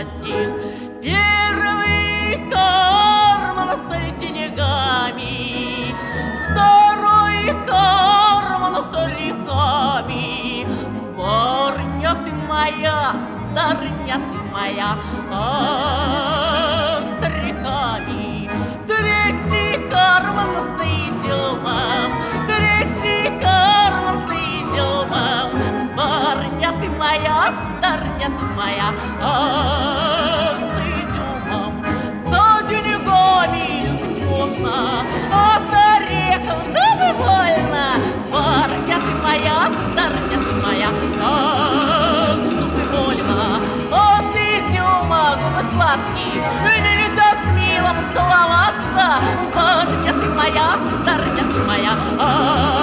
магазин. Первый карман с деньгами, второй карман с орехами. Барыня ты моя, старыня ты моя, ах, с орехами. Третий карман с изюмом, третий карман с изюмом. Барыня ты моя, старыня ты моя, ах, с изюмом. За деньгами безумно, от орехов добровольно. Барыня ты моя, старыня ты моя, ах, добровольно. От изюма губы сладкие, нельзя с милым целоваться. Барыня ты моя, старыня ты моя, ах.